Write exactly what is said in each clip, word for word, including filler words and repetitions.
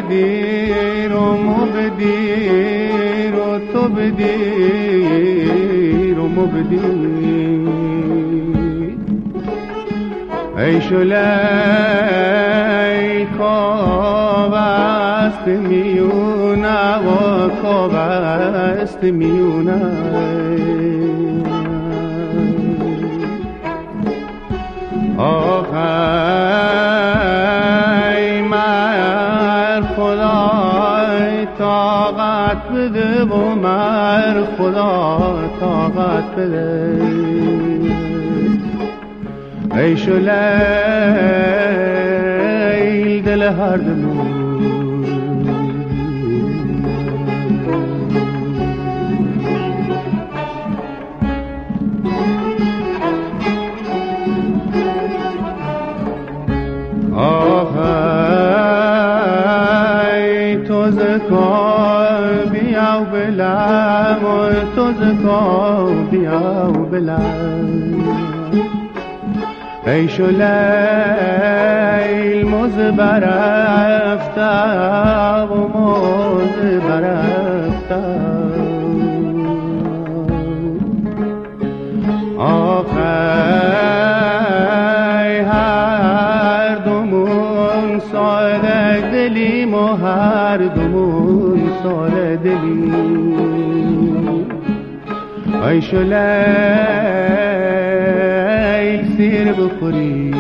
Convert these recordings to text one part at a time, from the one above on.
بدیر و مو بدیر و تو بدیر و مو بدیر ای شلی خواب است میونه و خواب است میونه آخ ای مر خدای طاقت بده و مر خدا طاقت بده ای شلیل دل هر دلو آخ ای تو زکار بیا و بلم تو زکار بیا و بلم ای شلیل موز برفته و موز برفته آخ ای هر دومون ساله دلیم و هر دومون ساله دلیم ای شلیل سیر بخوری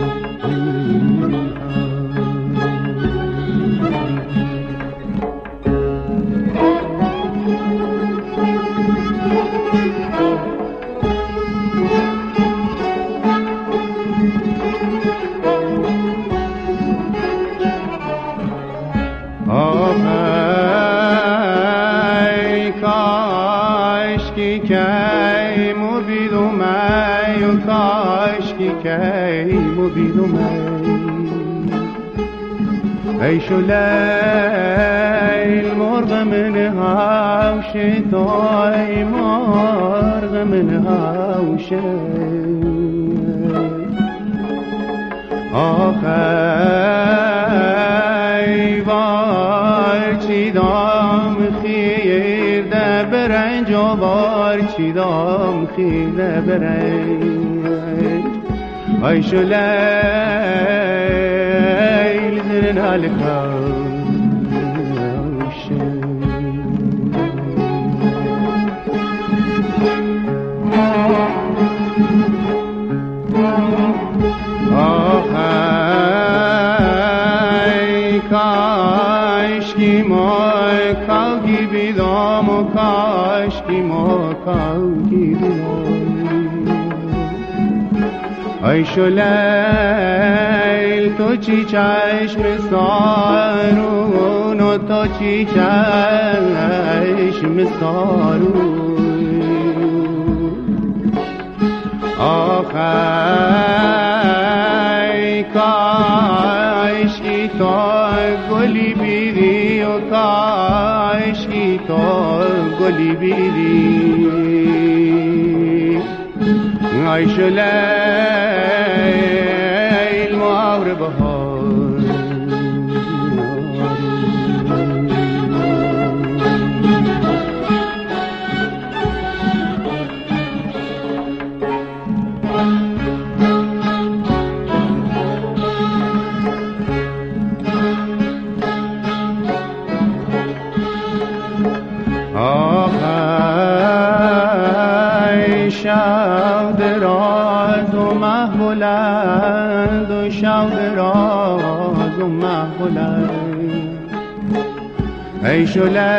آخی کاشکی کی مبیدو می و کاشکی کی مبیدو می ای شلیل مرغ من هاوش توی مرغ من هاوش آخی وار چی دام خیرده برنج و وار چی دام خیرده برنج ای شلیل زرن حلقه آخی کاشکی مای کاوگی بیدام و کاشکی ما کاوگی بیدام ای شلیل تو چی چشم سارون و تو چی چشم سارون آخی کاشکی تو گلی بیری و کاشکی تو گلی بیری ای شلیل مهر بهار آخی شب دراز و مه بلند و شب دراز و مه بلند ای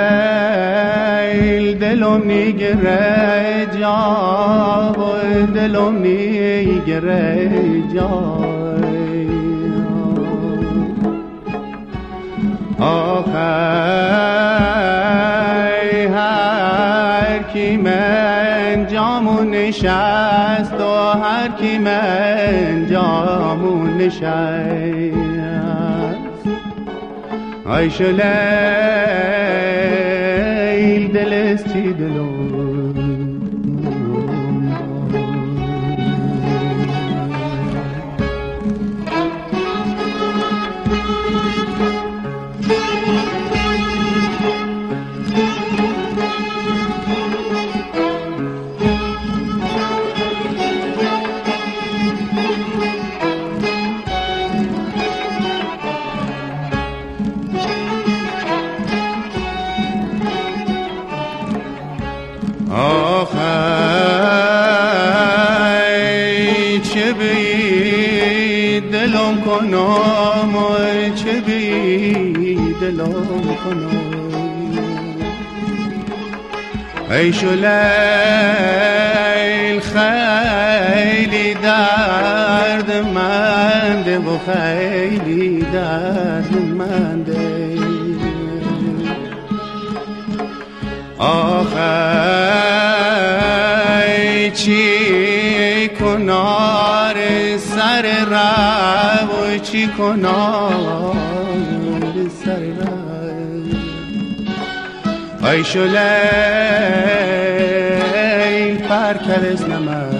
شلیل دلم نیگره جا و دلم نیگره جا آخی هر کی من جامون نشست و هر کی من جامون نشست ای شلیل دلست چی دلو Thank you. کنم و چه بی دلم کنم. عیش و لیل خیلی دردمنده و خیلی دردمنده. آخه چی کنار سر رو و چی کنار سر رو. عیش و لیل پرکرز نمنده.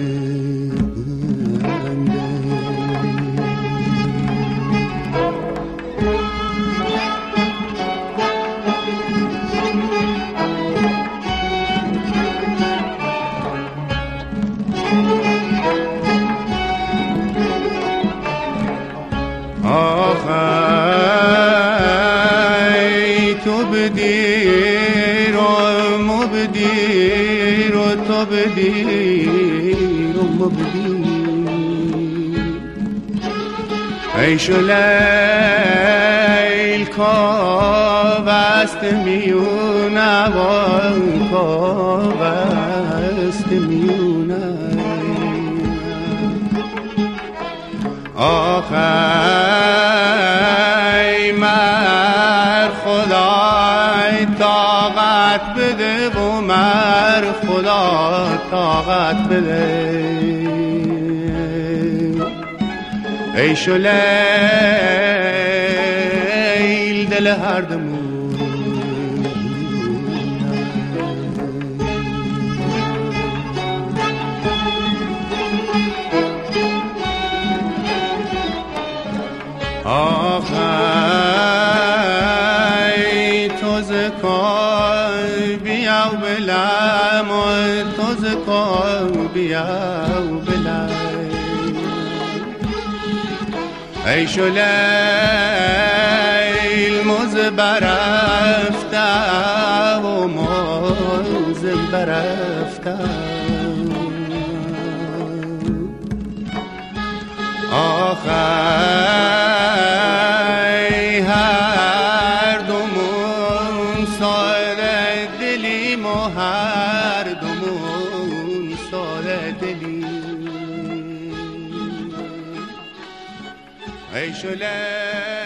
آخی تو بدیر و مبدیر و تو بدیر و مبدیر. عیش و لیل کابست میونه و کابست میونه. آخی مر خدای طاقت بده و مر خدا طاقت بده. عیش و لیل دل هر دمون. آخی تو زکای بیا و بلم و تو زکای بیا و بلم. عیش و لیل موز برفته و موز برفته. آخی هر دومون ساده دلیم و هر دومون ساده دلیم. عیش و لیل